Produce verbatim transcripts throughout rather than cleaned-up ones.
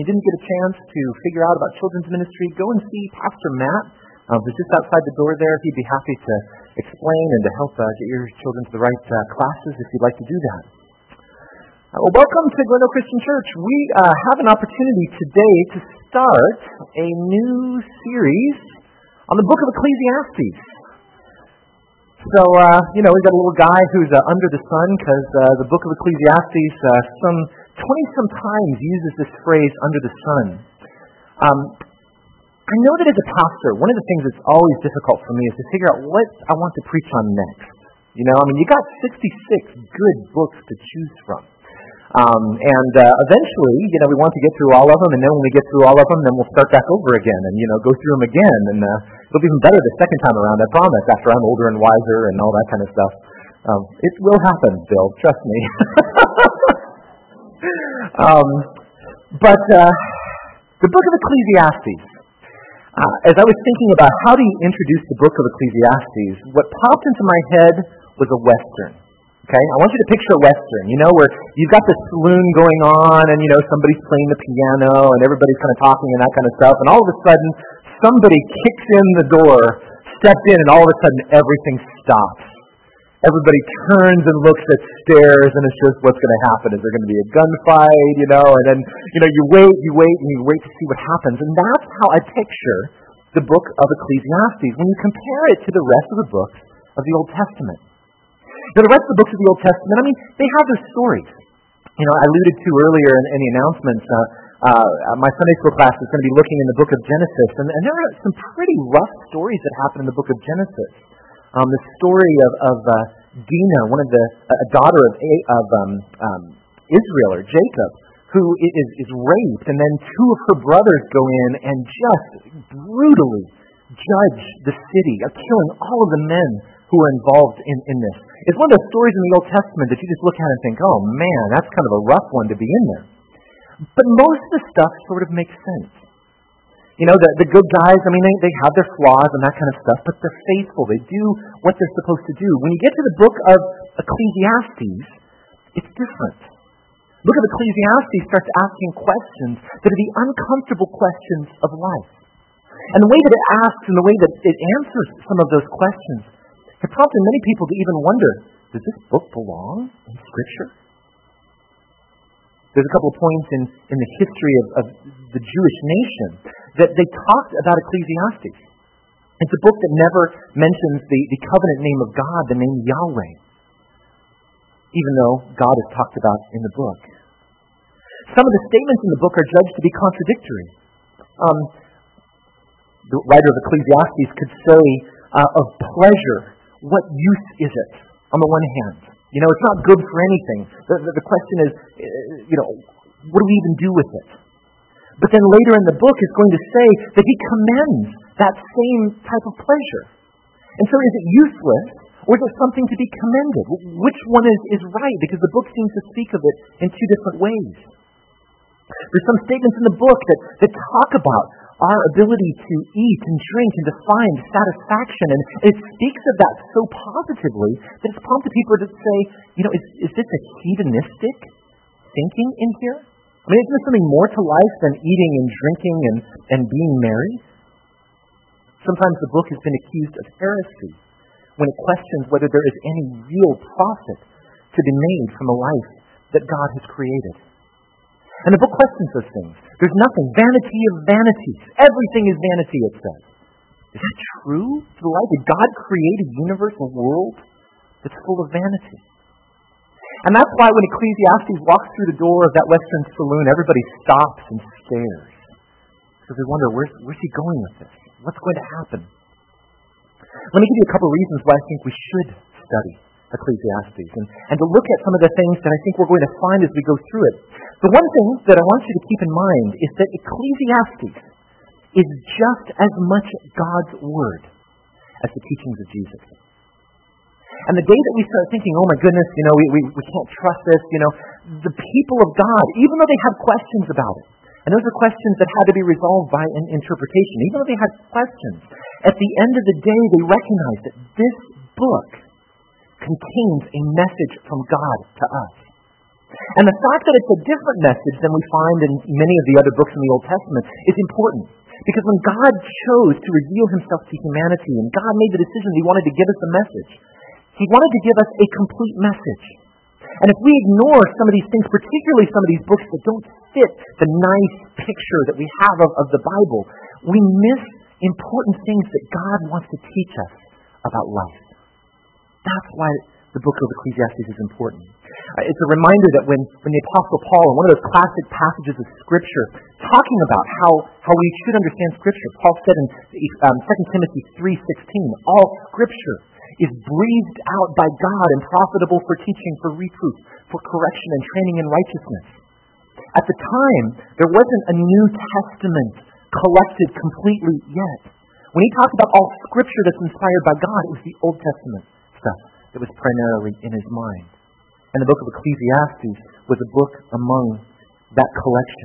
you didn't get a chance to figure out about children's ministry, go and see Pastor Matt. Um, who's just outside the door there. He'd be happy to explain and to help uh, get your children to the right uh, classes if you'd like to do that. Uh, well, welcome to Glendale Christian Church. We uh, have an opportunity today to start a new series on the book of Ecclesiastes. So, uh, you know, we've got a little guy who's uh, under the sun because uh, the book of Ecclesiastes, uh, some twenty-some times uses this phrase, under the sun. Um, I know that as a pastor, one of the things that's always difficult for me is to figure out what I want to preach on next. You know, I mean, you got sixty-six good books to choose from. Um, and uh, eventually, you know, we want to get through all of them, and then when we get through all of them, then we'll start back over again and, you know, go through them again. And uh, it'll be even better the second time around, I promise, after I'm older and wiser and all that kind of stuff. Um, it will happen, Bill, trust me. um, but uh, the book of Ecclesiastes, Uh, as I was thinking about how do you introduce the book of Ecclesiastes, what popped into my head was a Western. Okay, I want you to picture a Western, you know, where you've got the saloon going on and, you know, somebody's playing the piano and everybody's kind of talking and that kind of stuff, and all of a sudden somebody kicks in the door, steps in, and all of a sudden everything stops. Everybody turns and looks at stares, and it's just what's going to happen. Is there going to be a gunfight, you know? And then, you know, you wait, you wait, and you wait to see what happens. And that's how I picture the book of Ecclesiastes when you compare it to the rest of the books of the Old Testament. Now, the rest of the books of the Old Testament, I mean, they have their stories. You know, I alluded to earlier in, in the announcements, uh, uh, my Sunday school class is going to be looking in the book of Genesis, and, and there are some pretty rough stories that happen in the book of Genesis. Um, the story of, of uh, Dinah, one of the a daughter of of um, um, Israel or Jacob, who is, is raped, and then two of her brothers go in and just brutally judge the city, are killing all of the men who are involved in, in this. It's one of those stories in the Old Testament that you just look at and think, oh man, that's kind of a rough one to be in there. But most of the stuff sort of makes sense. You know, the, the good guys, I mean, they, they have their flaws and that kind of stuff, but they're faithful. They do what they're supposed to do. When you get to the book of Ecclesiastes, it's different. The book of Ecclesiastes starts asking questions that are the uncomfortable questions of life. And the way that it asks and the way that it answers some of those questions have prompted many people to even wonder, does this book belong in Scripture? There's a couple of points in, in the history of, of the Jewish nation that they talked about Ecclesiastes. It's a book that never mentions the, the covenant name of God, the name Yahweh, even though God is talked about in the book. Some of the statements in the book are judged to be contradictory. Um, the writer of Ecclesiastes could say uh, of pleasure, what use is it, on the one hand? You know, it's not good for anything. The, the, the question is, uh, you know, what do we even do with it? But then later in the book is going to say that he commends that same type of pleasure. And so is it useless, or is it something to be commended? Which one is, is right? Because the book seems to speak of it in two different ways. There's some statements in the book that, that talk about our ability to eat and drink and to find satisfaction. And it speaks of that so positively that it's prompted people to say, you know, is, is this a hedonistic thinking in here? I mean, isn't there something more to life than eating and drinking and, and being merry? Sometimes the book has been accused of heresy when it questions whether there is any real profit to be made from a life that God has created. And the book questions those things. There's nothing. Vanity of vanities. Everything is vanity, it says. Is that true to the life? Did God create a universe, a world that's full of vanity? And that's why when Ecclesiastes walks through the door of that Western saloon, everybody stops and stares. Because they wonder, where's, where's he going with this? What's going to happen? Let me give you a couple of reasons why I think we should study Ecclesiastes and, and to look at some of the things that I think we're going to find as we go through it. The one thing that I want you to keep in mind is that Ecclesiastes is just as much God's Word as the teachings of Jesus. And the day that we start thinking, oh my goodness, you know, we, we, we can't trust this, you know, the people of God, even though they have questions about it, and those are questions that had to be resolved by an interpretation, even though they had questions, at the end of the day they recognize that this book contains a message from God to us. And the fact that it's a different message than we find in many of the other books in the Old Testament is important. Because when God chose to reveal himself to humanity, and God made the decision he wanted to give us a message, he wanted to give us a complete message. And if we ignore some of these things, particularly some of these books that don't fit the nice picture that we have of, of the Bible, we miss important things that God wants to teach us about life. That's why the book of Ecclesiastes is important. Uh, it's a reminder that when, when the Apostle Paul, in one of those classic passages of Scripture, talking about how, how we should understand Scripture, Paul said in um, Second Timothy three sixteen, all Scripture is breathed out by God and profitable for teaching, for reproof, for correction and training in righteousness. At the time, there wasn't a New Testament collected completely yet. When he talked about all Scripture that's inspired by God, it was the Old Testament stuff that was primarily in his mind. And the book of Ecclesiastes was a book among that collection.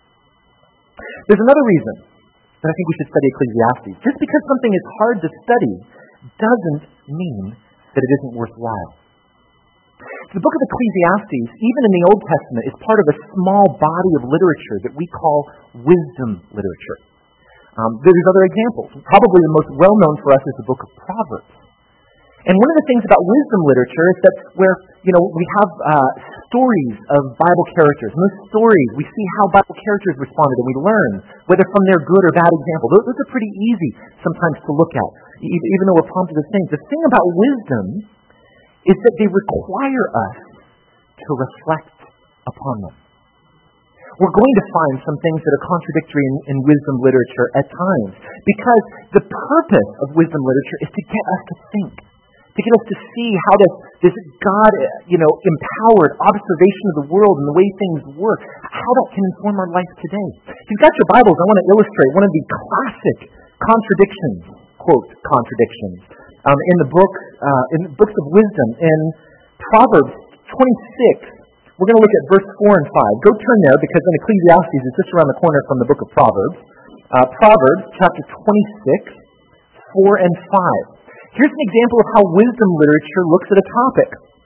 There's another reason that I think we should study Ecclesiastes. Just because something is hard to study doesn't mean that it isn't worthwhile. The book of Ecclesiastes, even in the Old Testament, is part of a small body of literature that we call wisdom literature. Um, there's other examples. Probably the most well-known for us is the book of Proverbs. And one of the things about wisdom literature is that where, you know, we have uh, stories of Bible characters. And those stories, we see how Bible characters responded, and we learn whether from their good or bad example. Those, those are pretty easy sometimes to look at, even though we're prompted to think. The thing about wisdom is that they require us to reflect upon them. We're going to find some things that are contradictory in, in wisdom literature at times, because the purpose of wisdom literature is to get us to think, to get us to see how does this God, you know, empowered observation of the world and the way things work, how that can inform our life today. If you've got your Bibles, I want to illustrate one of the classic contradictions, quote, contradictions, um, in the book, uh, in the books of wisdom. In Proverbs twenty-six, we're going to look at verse four and five. Go turn there, because in Ecclesiastes, it's just around the corner from the book of Proverbs. Uh, Proverbs chapter twenty-six, four and five. Here's an example of how wisdom literature looks at a topic.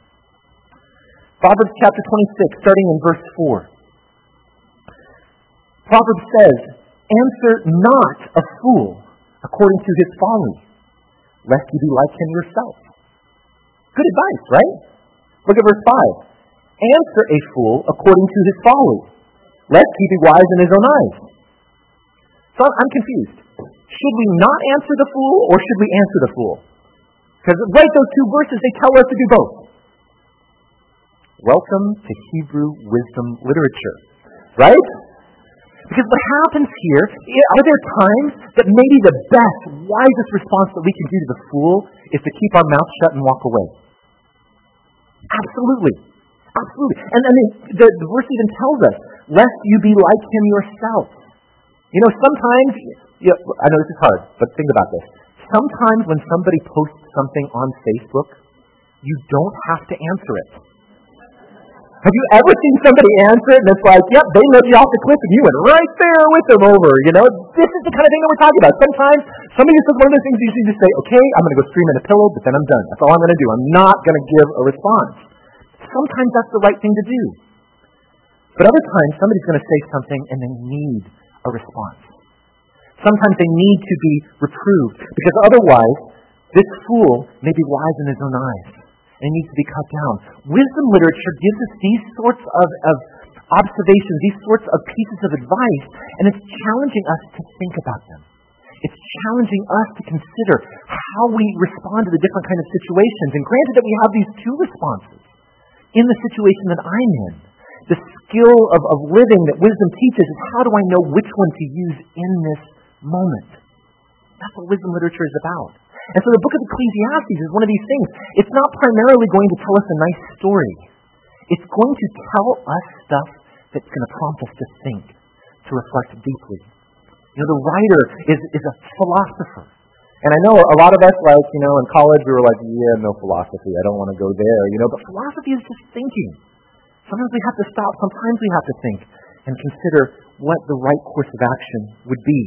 Proverbs chapter twenty-six, starting in verse four. Proverbs says, "Answer not a fool according to his folly, lest you be like him yourself." Good advice, right? Look at verse five. "Answer a fool according to his folly, lest he be wise in his own eyes." So I'm confused. Should we not answer the fool, or should we answer the fool? Because right those two verses, they tell us to do both. Welcome to Hebrew wisdom literature, right? Because what happens here, are there times that maybe the best, wisest response that we can do to the fool is to keep our mouth shut and walk away? Absolutely. Absolutely. And I mean, the, the verse even tells us, lest you be like him yourself. You know, sometimes, you know, I know this is hard, but think about this. Sometimes when somebody posts something on Facebook, you don't have to answer it. Have you ever seen somebody answer it and it's like, yep, they let you off the cliff and you went right there with them over, you know? This is the kind of thing that we're talking about. Sometimes somebody just says one of those things you usually just say, okay, I'm going to go scream in a pillow, but then I'm done. That's all I'm going to do. I'm not going to give a response. Sometimes that's the right thing to do. But other times, somebody's going to say something and they need a response. Sometimes they need to be reproved, because otherwise, this fool may be wise in his own eyes, and he needs to be cut down. Wisdom literature gives us these sorts of, of observations, these sorts of pieces of advice, and it's challenging us to think about them. It's challenging us to consider how we respond to the different kind of situations. And granted that we have these two responses in the situation that I'm in, the skill of, of living that wisdom teaches is how do I know which one to use in this moment? That's what wisdom literature is about. And so the book of Ecclesiastes is one of these things. It's not primarily going to tell us a nice story. It's going to tell us stuff that's going to prompt us to think, to reflect deeply. You know, the writer is, is a philosopher. And I know a lot of us, like, you know, in college, we were like, yeah, no philosophy. I don't want to go there, you know. But philosophy is just thinking. Sometimes we have to stop. Sometimes we have to think and consider what the right course of action would be.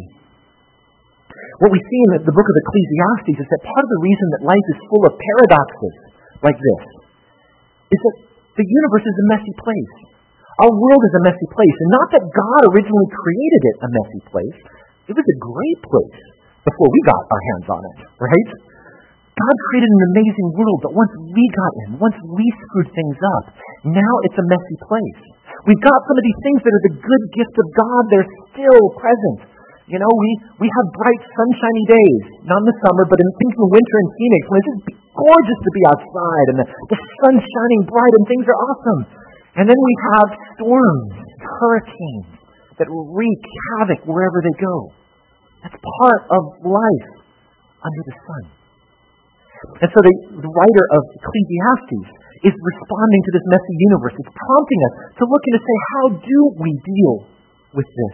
What we see in the, the book of Ecclesiastes is that part of the reason that life is full of paradoxes like this is that the universe is a messy place. Our world is a messy place. And not that God originally created it a messy place. It was a great place before we got our hands on it, right? God created an amazing world, but once we got in, once we screwed things up, now it's a messy place. We've got some of these things that are the good gift of God. They're still present. You know, we, we have bright, sunshiny days, not in the summer, but in, in the winter in Phoenix, when it's just gorgeous to be outside, and the, the sun's shining bright, and things are awesome. And then we have storms, hurricanes, that wreak havoc wherever they go. That's part of life under the sun. And so the, the writer of Ecclesiastes is responding to this messy universe. It's prompting us to look and to say, how do we deal with this?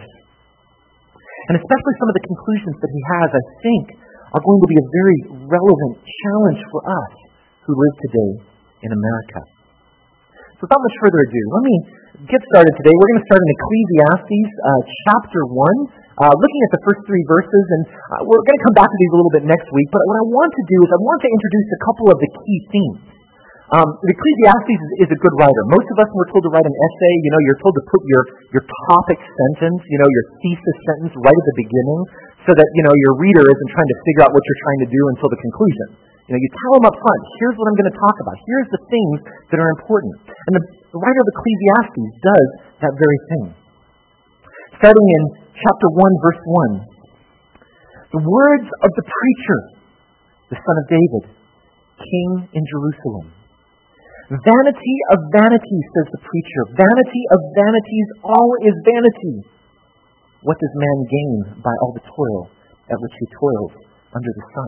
And especially some of the conclusions that he has, I think, are going to be a very relevant challenge for us who live today in America. So without much further ado, let me get started today. We're going to start in Ecclesiastes uh, chapter one, uh, looking at the first three verses, and uh, we're going to come back to these a little bit next week, but what I want to do is I want to introduce a couple of the key themes. Um, Ecclesiastes is, is a good writer. Most of us, when we're told to write an essay, you know, you're told to put your, your topic sentence, you know, your thesis sentence right at the beginning, so that, you know, your reader isn't trying to figure out what you're trying to do until the conclusion. You know, you tell them up front, here's what I'm going to talk about. Here's the things that are important. And the, the writer of Ecclesiastes does that very thing. Starting in chapter one, verse one. The words of the preacher, the son of David, king in Jerusalem. Vanity of vanities, says the preacher. Vanity of vanities, all is vanity. What does man gain by all the toil at which he toils under the sun?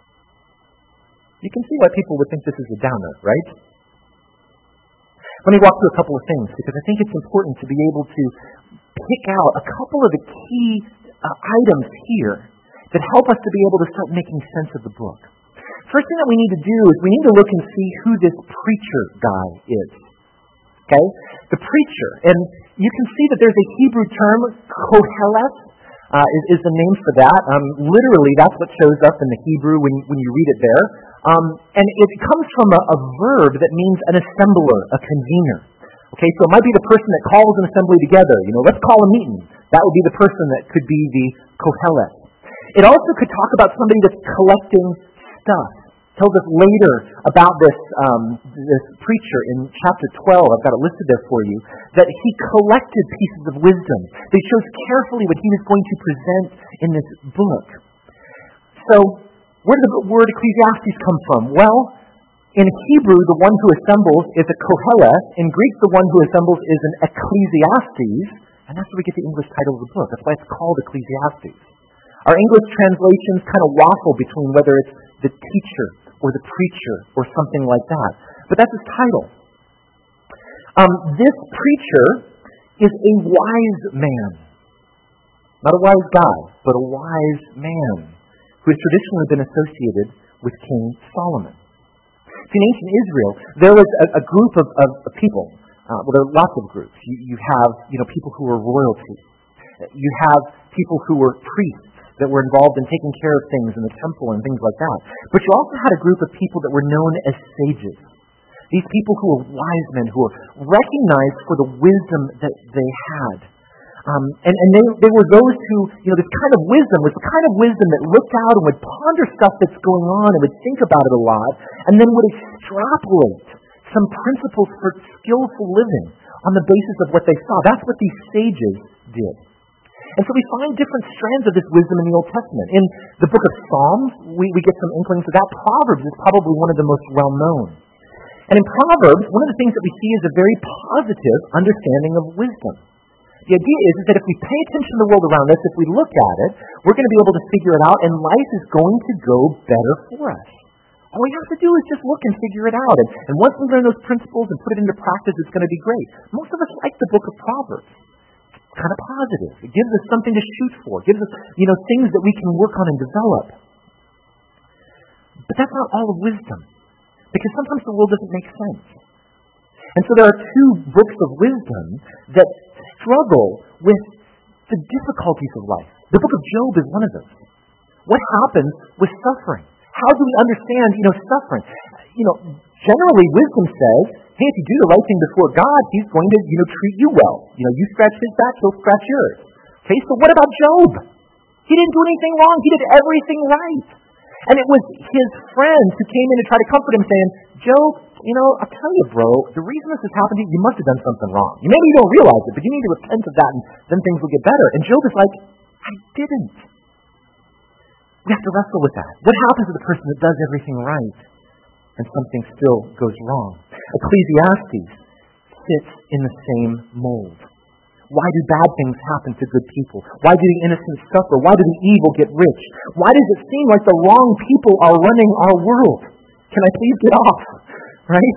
You can see why people would think this is a downer, right? Let me walk through a couple of things, because I think it's important to be able to pick out a couple of the key uh, items here that help us to be able to start making sense of the book. First thing that we need to do is we need to look and see who this preacher guy is. Okay? The preacher. And you can see that there's a Hebrew term, kohelet, uh, is, is the name for that. Um, literally, that's what shows up in the Hebrew when, when you read it there. Um, and it comes from a, a verb that means an assembler, a convener. Okay, so it might be the person that calls an assembly together. You know, let's call a meeting. That would be the person that could be the kohelet. It also could talk about somebody that's collecting stuff. It tells us later about this um, this preacher in chapter twelve. I've got it listed there for you. That he collected pieces of wisdom. He chose carefully what he was going to present in this book. So, where did the word Ecclesiastes come from? Well, in Hebrew, the one who assembles is a kohelet. In Greek, the one who assembles is an ecclesiastes. And that's where we get the English title of the book. That's why it's called Ecclesiastes. Our English translations kind of waffle between whether it's the teacher or the preacher or something like that. But that's his title. Um, this preacher is a wise man. Not a wise guy, but a wise man who has traditionally been associated with King Solomon. See, in ancient Israel, there was a, a group of, of, of people. Uh, well, there are lots of groups. You, you have, you know, people who were royalty. You have people who were priests that were involved in taking care of things in the temple and things like that. But you also had a group of people that were known as sages. These people who were wise men, who were recognized for the wisdom that they had. Um, and and they, they were those who, you know, this kind of wisdom was the kind of wisdom that looked out and would ponder stuff that's going on and would think about it a lot, and then would extrapolate some principles for skillful living on the basis of what they saw. That's what these sages did. And so we find different strands of this wisdom in the Old Testament. In the book of Psalms, we, we get some inklings of that. Proverbs is probably one of the most well-known. And in Proverbs, one of the things that we see is a very positive understanding of wisdom. The idea is, is that if we pay attention to the world around us, if we look at it, we're going to be able to figure it out, and life is going to go better for us. All we have to do is just look and figure it out. And, and once we learn those principles and put it into practice, it's going to be great. Most of us like the book of Proverbs. It's kind of positive. It gives us something to shoot for. It gives us, you know, things that we can work on and develop. But that's not all of wisdom. Because sometimes the world doesn't make sense. And so there are two books of wisdom that struggle with the difficulties of life. The book of Job is one of those. What happens with suffering? How do we understand, you know, suffering? You know, generally wisdom says hey, if you do the right thing before God, he's going to, you know, treat you well. You know, you scratch his back, he'll scratch yours. Okay, so what about Job? He didn't do anything wrong. He did everything right. And it was his friends who came in to try to comfort him, saying, Job, you know, I'll tell you, bro, the reason this has happened to you, you must have done something wrong. Maybe you don't realize it, but you need to repent of that, and then things will get better. And Job is like, I didn't. We have to wrestle with that. What happens to the person that does everything right and something still goes wrong? Ecclesiastes fits in the same mold. Why do bad things happen to good people? Why do the innocent suffer? Why do the evil get rich? Why does it seem like the wrong people are running our world? Can I please get off? Right?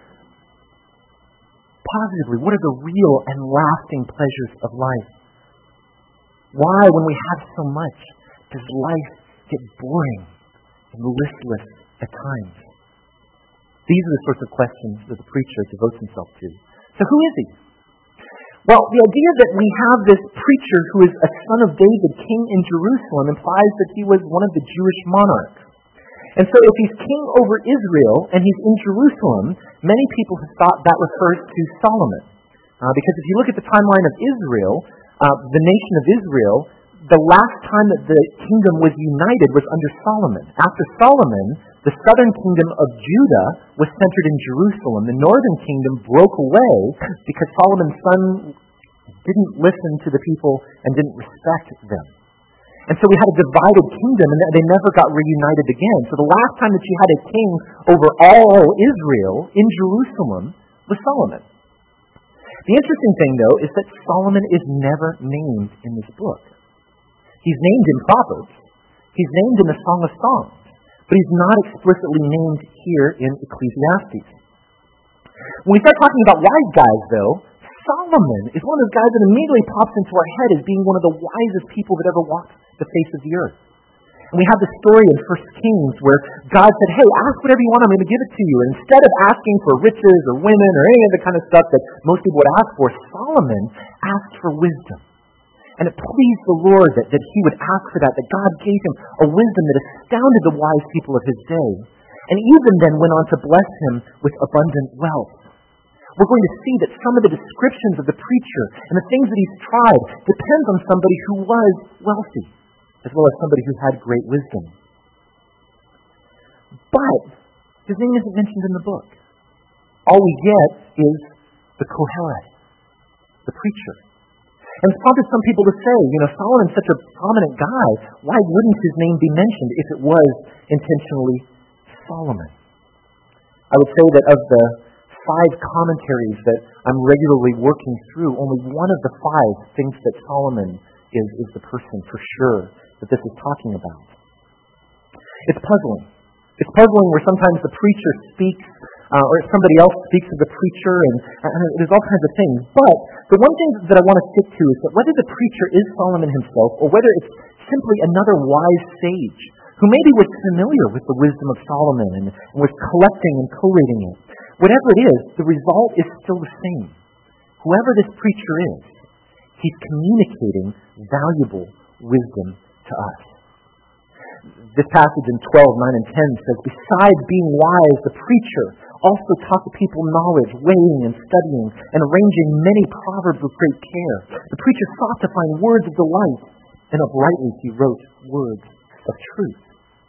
Positively, what are the real and lasting pleasures of life? Why, when we have so much, does life get boring and listless at times? These are the sorts of questions that the preacher devotes himself to. So who is he? Well, the idea that we have this preacher who is a son of David, king in Jerusalem, implies that he was one of the Jewish monarchs. And so if he's king over Israel and he's in Jerusalem, many people have thought that refers to Solomon. Uh, because if you look at the timeline of Israel, uh, the nation of Israel, the last time that the kingdom was united was under Solomon. After Solomon, the southern kingdom of Judah was centered in Jerusalem. The northern kingdom broke away because Solomon's son didn't listen to the people and didn't respect them. And so we had a divided kingdom, and they never got reunited again. So the last time that you had a king over all Israel in Jerusalem was Solomon. The interesting thing, though, is that Solomon is never named in this book. He's named in Proverbs. He's named in the Song of Songs. But he's not explicitly named here in Ecclesiastes. When we start talking about wise guys, though, Solomon is one of those guys that immediately pops into our head as being one of the wisest people that ever walked the face of the earth. And we have the story in First Kings where God said, hey, ask whatever you want, I'm going to give it to you. And instead of asking for riches or women or any of the kind of stuff that most people would ask for, Solomon asked for wisdom. And it pleased the Lord that, that he would ask for that, that God gave him a wisdom that astounded the wise people of his day. And even then went on to bless him with abundant wealth. We're going to see that some of the descriptions of the preacher and the things that he's tried depends on somebody who was wealthy, as well as somebody who had great wisdom. But his name isn't mentioned in the book. All we get is the Kohelet, the preacher. And it's prompted some people to say, you know, Solomon's such a prominent guy, why wouldn't his name be mentioned if it was intentionally Solomon? I would say that of the five commentaries that I'm regularly working through, only one of the five thinks that Solomon is, is the person for sure that this is talking about. It's puzzling. It's puzzling where sometimes the preacher speaks Uh, or somebody else speaks of the preacher, and, and there's all kinds of things. But the one thing that I want to stick to is that whether the preacher is Solomon himself, or whether it's simply another wise sage who maybe was familiar with the wisdom of Solomon and, and was collecting and collating it, whatever it is, the result is still the same. Whoever this preacher is, he's communicating valuable wisdom to us. This passage in twelve, nine, and ten says, besides being wise, the preacher also taught the people knowledge, weighing and studying, and arranging many proverbs with great care. The preacher sought to find words of delight, and uprightly he wrote words of truth.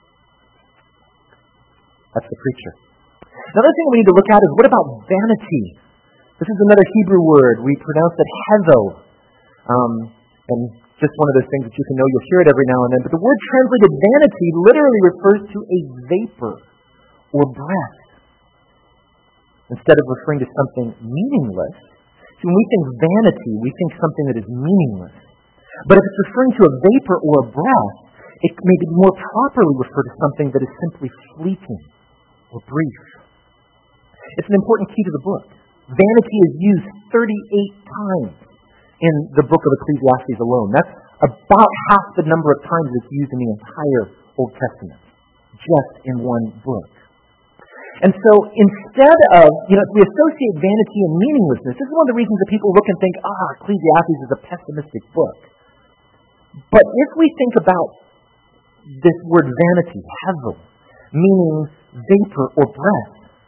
That's the preacher. Another thing we need to look at is, what about vanity? This is another Hebrew word. We pronounce it hevel. Um, and just one of those things that you can know, you'll hear it every now and then. But the word translated vanity literally refers to a vapor or breath, instead of referring to something meaningless. See, when we think vanity, we think something that is meaningless. But if it's referring to a vapor or a breath, it may more properly refer to something that is simply fleeting or brief. It's an important key to the book. Vanity is used thirty-eight times in the book of Ecclesiastes alone. That's about half the number of times it's used in the entire Old Testament, just in one book. And so instead of, you know, if we associate vanity and meaninglessness, this is one of the reasons that people look and think, ah, Ecclesiastes is a pessimistic book. But if we think about this word vanity, hevel, meaning vapor or breath,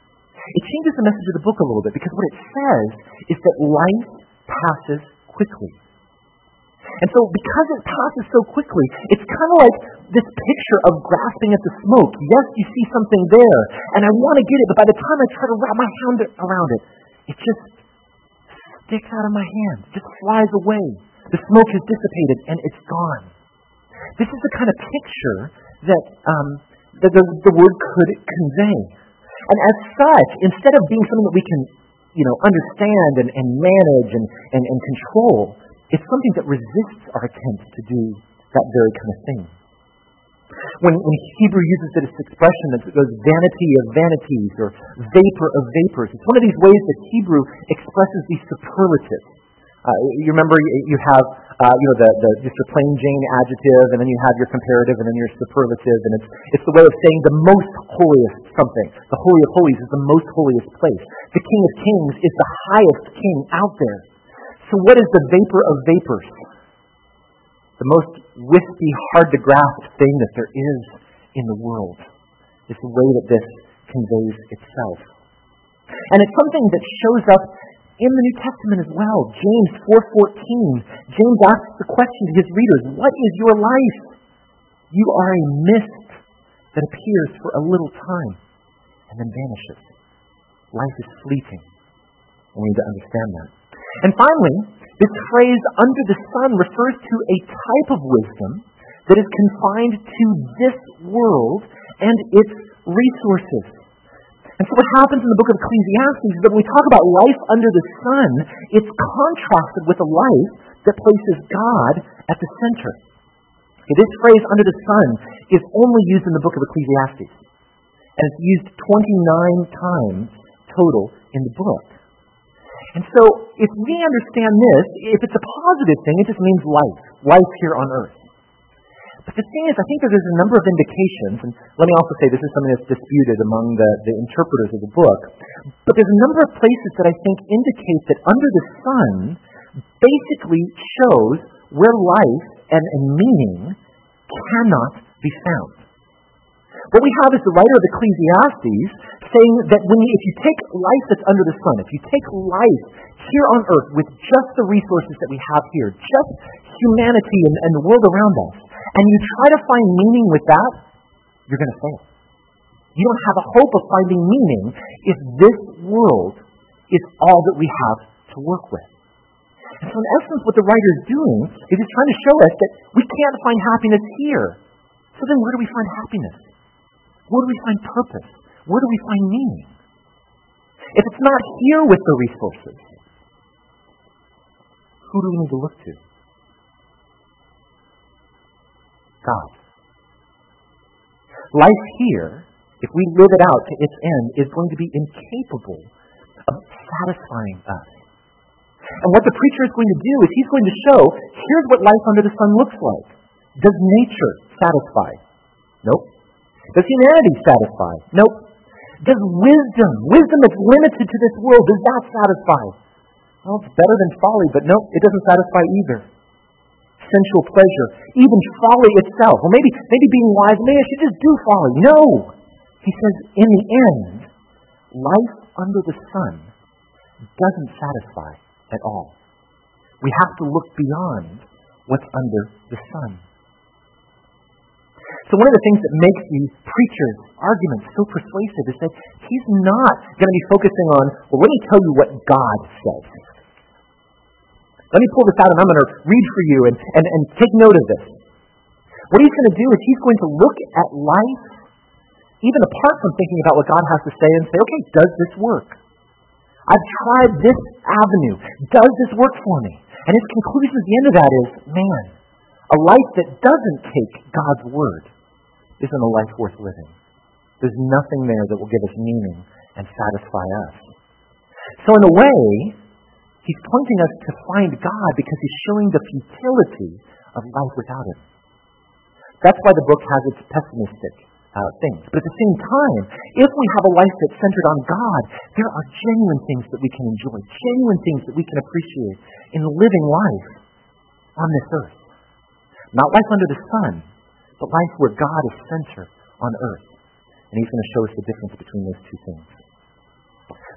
it changes the message of the book a little bit, because what it says is that life passes quickly. And so because it passes so quickly, it's kind of like this picture of grasping at the smoke. Yes, you see something there, and I want to get it, but by the time I try to wrap my hand around it, it just sticks out of my hand. It just flies away. The smoke has dissipated, and it's gone. This is the kind of picture that, um, that the, the word could convey. And as such, instead of being something that we can, you know, understand and, and manage and, and, and control, it's something that resists our attempt to do that very kind of thing. When, when Hebrew uses this expression that goes vanity of vanities or vapor of vapors, it's one of these ways that Hebrew expresses these superlatives. Uh, you remember you have uh, you know the, the just your plain Jane adjective, and then you have your comparative, and then your superlative, and it's it's the way of saying the most holiest something. The Holy of Holies is the most holiest place. The King of Kings is the highest king out there. So what is the vapor of vapors? The most wispy, hard to grasp thing that there is in the world is the way that this conveys itself. And it's something that shows up in the New Testament as well. James four fourteen, James asks the question to his readers, what is your life? You are a mist that appears for a little time and then vanishes. Life is fleeting. We need to understand that. And finally, this phrase, under the sun, refers to a type of wisdom that is confined to this world and its resources. And so what happens in the book of Ecclesiastes is that when we talk about life under the sun, it's contrasted with a life that places God at the center. Okay, this phrase, under the sun, is only used in the book of Ecclesiastes. And it's used twenty-nine times total in the book. And so, if we understand this, if it's a positive thing, it just means life. Life here on earth. But the thing is, I think that there's a number of indications, and let me also say this is something that's disputed among the, the interpreters of the book, but there's a number of places that I think indicate that under the sun basically shows where life and, and meaning cannot be found. What we have is the writer of Ecclesiastes saying that when you, if you take life that's under the sun, if you take life here on earth with just the resources that we have here, just humanity and, and the world around us, and you try to find meaning with that, you're going to fail. You don't have a hope of finding meaning if this world is all that we have to work with. And so in essence, what the writer is doing is he's trying to show us that we can't find happiness here. So then where do we find happiness? Where do we find purpose? Where do we find meaning? If it's not here with the resources, who do we need to look to? God. Life here, if we live it out to its end, is going to be incapable of satisfying us. And what the preacher is going to do is he's going to show, here's what life under the sun looks like. Does nature satisfy? Nope. Does humanity satisfy? Nope. Does wisdom, wisdom that's limited to this world, does that satisfy? Well, it's better than folly, but nope, it doesn't satisfy either. Sensual pleasure, even folly itself. Well, maybe, maybe being wise, maybe I should just do folly. No! He says, in the end, life under the sun doesn't satisfy at all. We have to look beyond what's under the sun. So one of the things that makes the preacher's argument so persuasive is that he's not going to be focusing on, well, let me tell you what God says. Let me pull this out and I'm going to read for you and, and, and take note of this. What he's going to do is he's going to look at life, even apart from thinking about what God has to say, and say, okay, does this work? I've tried this avenue. Does this work for me? And his conclusion at the end of that is, man, a life that doesn't take God's word isn't a life worth living. There's nothing there that will give us meaning and satisfy us. So in a way, he's pointing us to find God because he's showing the futility of life without him. That's why the book has its pessimistic uh, things. But at the same time, if we have a life that's centered on God, there are genuine things that we can enjoy, genuine things that we can appreciate in living life on this earth. Not life under the sun, but life where God is center on earth. And he's going to show us the difference between those two things.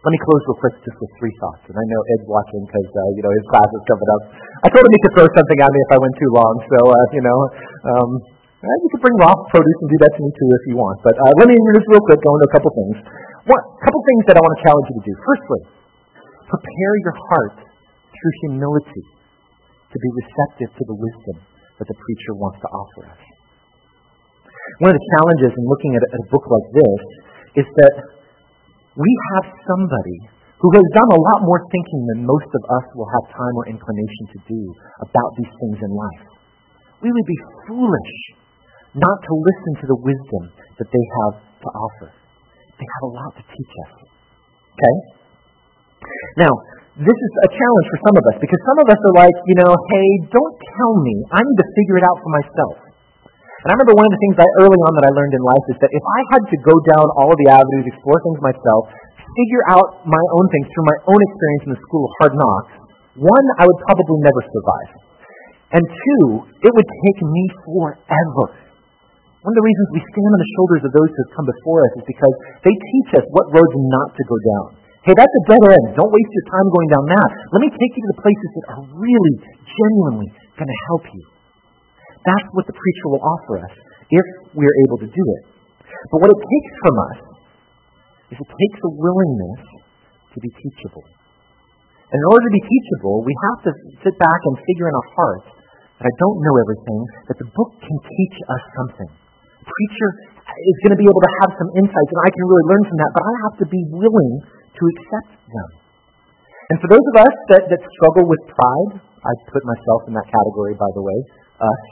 Let me close real quick just with three thoughts. And I know Ed's watching because, uh, you know, his class is coming up. I told him he could throw something at me if I went too long. So, uh, you know, um, uh, you could bring raw produce and do that to me too if you want. But uh, let me just real quick go into a couple things. One couple things that I want to challenge you to do. Firstly, prepare your heart through humility to be receptive to the wisdom that the preacher wants to offer us. One of the challenges in looking at a, at a book like this is that we have somebody who has done a lot more thinking than most of us will have time or inclination to do about these things in life. We would be foolish not to listen to the wisdom that they have to offer. They have a lot to teach us. Okay? Now, this is a challenge for some of us because some of us are like, you know, hey, don't tell me. I need to figure it out for myself. And I remember one of the things I, early on that I learned in life is that if I had to go down all of the avenues, explore things myself, figure out my own things through my own experience in the school of hard knocks, one, I would probably never survive. And two, it would take me forever. One of the reasons we stand on the shoulders of those who have come before us is because they teach us what roads not to go down. Hey, that's a dead end. Don't waste your time going down that. Let me take you to the places that are really, genuinely going to help you. That's what the preacher will offer us if we are able to do it. But what it takes from us is it takes a willingness to be teachable. And in order to be teachable, we have to sit back and figure in our hearts that I don't know everything, that the book can teach us something. The preacher is going to be able to have some insights, and I can really learn from that, but I have to be willing to accept them. And for those of us that, that struggle with pride, I put myself in that category, by the way, us,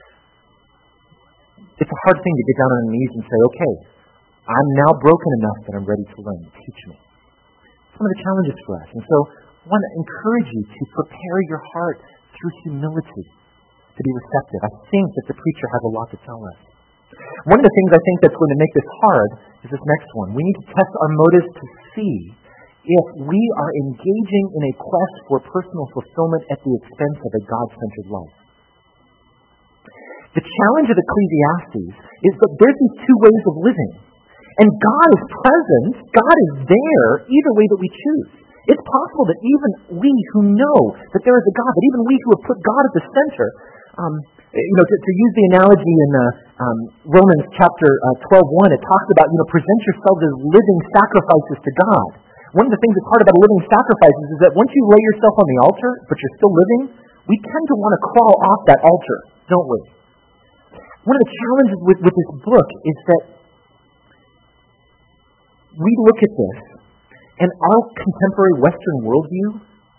it's a hard thing to get down on our knees and say, okay, I'm now broken enough that I'm ready to learn. Teach me. Some of the challenges for us. And so I want to encourage you to prepare your heart through humility to be receptive. I think that the preacher has a lot to tell us. One of the things I think that's going to make this hard is this next one. We need to test our motives to see if we are engaging in a quest for personal fulfillment at the expense of a God-centered life. The challenge of Ecclesiastes is that there's these two ways of living. And God is present, God is there, either way that we choose. It's possible that even we who know that there is a God, that even we who have put God at the center, um, you know, to, to use the analogy in uh, um, Romans chapter uh, twelve one, it talks about, you know, present yourselves as living sacrifices to God. One of the things that's hard about living sacrifices is that once you lay yourself on the altar, but you're still living, we tend to want to crawl off that altar, don't we? One of the challenges with, with this book is that we look at this, and our contemporary Western worldview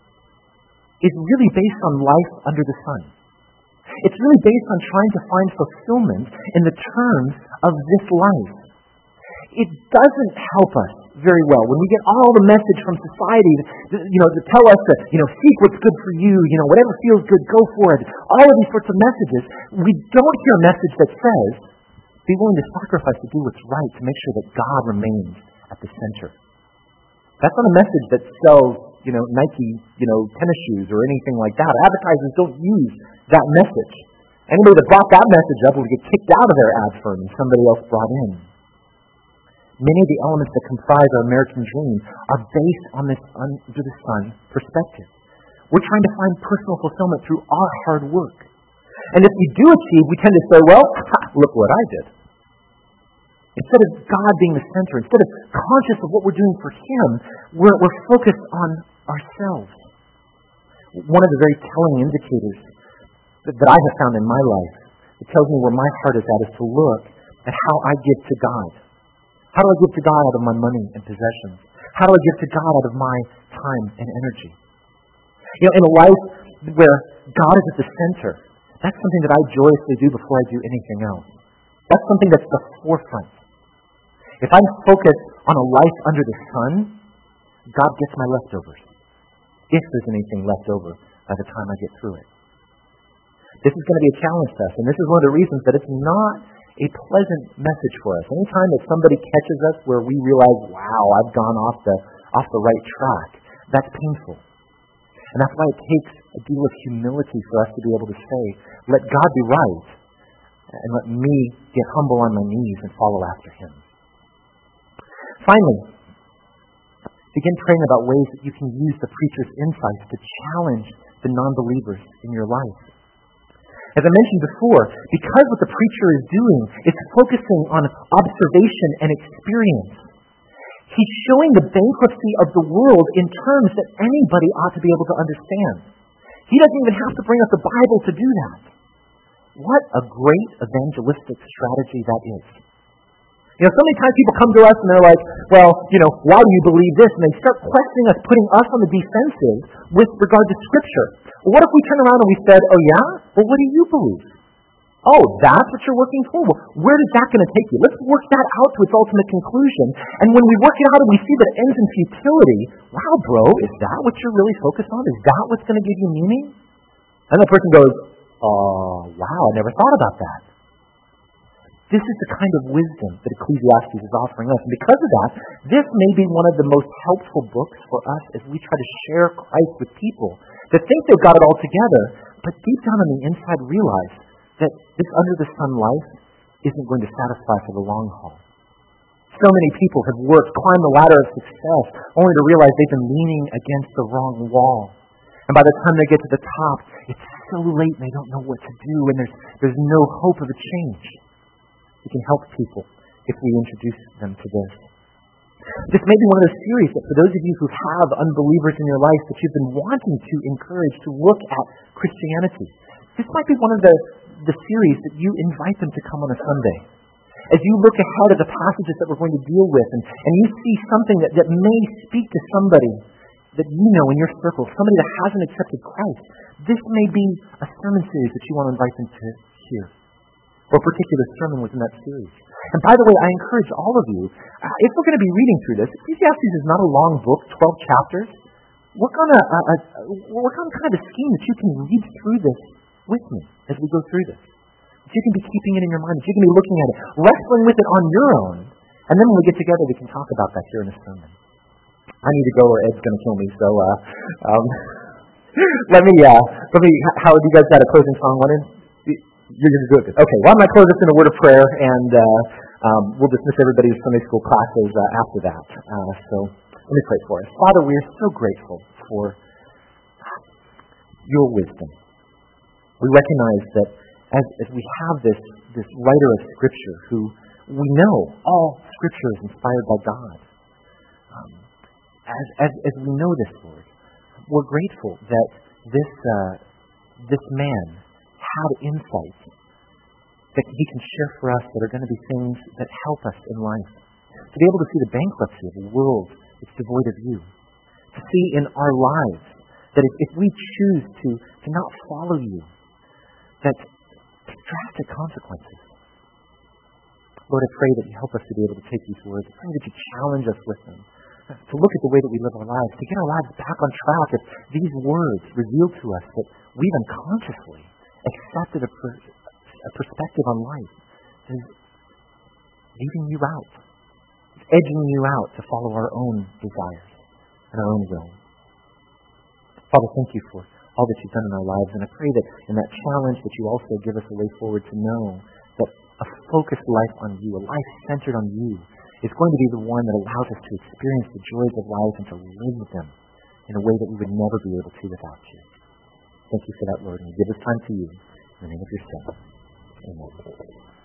is really based on life under the sun. It's really based on trying to find fulfillment in the terms of this life. It doesn't help us very well when we get all the message from society, you know, to tell us that, you know, seek what's good for you, you know, whatever feels good, go for it. All of these sorts of messages. We don't hear a message that says, be willing to sacrifice to do what's right to make sure that God remains at the center. That's not a message that sells, you know, Nike, you know, tennis shoes or anything like that. Advertisers don't use that message. Anybody that brought that message up will get kicked out of their ad firm and somebody else brought in. Many of the elements that comprise our American dream are based on this under the sun perspective. We're trying to find personal fulfillment through our hard work. And if we do achieve, we tend to say, well, look what I did. Instead of God being the center, instead of conscious of what we're doing for Him, we're, we're focused on ourselves. One of the very telling indicators that, that I have found in my life, it tells me where my heart is at, is to look at how I give to God. How do I give to God out of my money and possessions? How do I give to God out of my time and energy? You know, in a life where God is at the center, that's something that I joyously do before I do anything else. That's something that's the forefront. If I'm focused on a life under the sun, God gets my leftovers. If there's anything left over by the time I get through it. This is going to be a challenge to us, and this is one of the reasons that it's not a pleasant message for us. Anytime that somebody catches us where we realize, wow, I've gone off the off the right track, that's painful. And that's why it takes a deal of humility for us to be able to say, let God be right, and let me get humble on my knees and follow after Him. Finally, Begin praying about ways that you can use the preacher's insights to challenge the non-believers in your life. As I mentioned before, because what the preacher is doing is focusing on observation and experience, he's showing the bankruptcy of the world in terms that anybody ought to be able to understand. He doesn't even have to bring up the Bible to do that. What a great evangelistic strategy that is. You know, so many times people come to us and they're like, well, you know, why do you believe this? And they start questioning us, putting us on the defensive with regard to Scripture. Well, what if we turn around and we said, oh yeah? Well, what do you believe? Oh, that's what you're working for? Well, where is that going to take you? Let's work that out to its ultimate conclusion. And when we work it out and we see that it ends in futility, wow, bro, is that what you're really focused on? Is that what's going to give you meaning? And the person goes, oh, wow, I never thought about that. This is the kind of wisdom that Ecclesiastes is offering us. And because of that, this may be one of the most helpful books for us as we try to share Christ with people that think they've got it all together, but deep down on the inside realize that this under-the-sun life isn't going to satisfy for the long haul. So many people have worked, climbed the ladder of success, only to realize they've been leaning against the wrong wall. And by the time they get to the top, it's so late and they don't know what to do, and there's, there's no hope of a change. We can help people if we introduce them to this. This may be one of those series that for those of you who have unbelievers in your life that you've been wanting to encourage to look at Christianity, this might be one of the, the series that you invite them to come on a Sunday. As you look ahead at the passages that we're going to deal with, and, and you see something that, that may speak to somebody that you know in your circle, somebody that hasn't accepted Christ, this may be a sermon series that you want to invite them to hear, or a particular sermon within that series. And by the way, I encourage all of you, uh, if we're going to be reading through this, Ecclesiastes is not a long book, twelve chapters. Work on a, a, a work on kind of a scheme that you can read through this with me as we go through this. That you can be keeping it in your mind, that you can be looking at it, wrestling with it on your own, and then when we get together, we can talk about that here in a sermon. I need to go, or Ed's going to kill me. So uh, um, let me, uh, let me. Howard, you guys got a closing song on it? You're going to do it. Okay, why don't I close this in a word of prayer, and uh, um, we'll dismiss everybody's Sunday school classes uh, after that. Uh, so let me pray for us. Father, we are so grateful for your wisdom. We recognize that as, as we have this, this writer of Scripture who we know all Scripture is inspired by God. Um, as, as, as we know this, Lord, we're grateful that this, uh, this man had insights that he can share for us that are going to be things that help us in life. To be able to see the bankruptcy of a world that's devoid of you. To see in our lives that if, if we choose to, to not follow you, that drastic consequences. Lord, I pray that you help us to be able to take these words. I pray that you challenge us with them. To look at the way that we live our lives. To get our lives back on track if these words reveal to us that we've unconsciously accepted a, per, a perspective on life that is leaving you out, edging you out to follow our own desires and our own will. Father, thank you for all that you've done in our lives, and I pray that in that challenge that you also give us a way forward to know that a focused life on you, a life centered on you, is going to be the one that allows us to experience the joys of life and to live them in a way that we would never be able to without you. Thank you for that, Lord, and we give this time to you. In the name of your Son. Amen.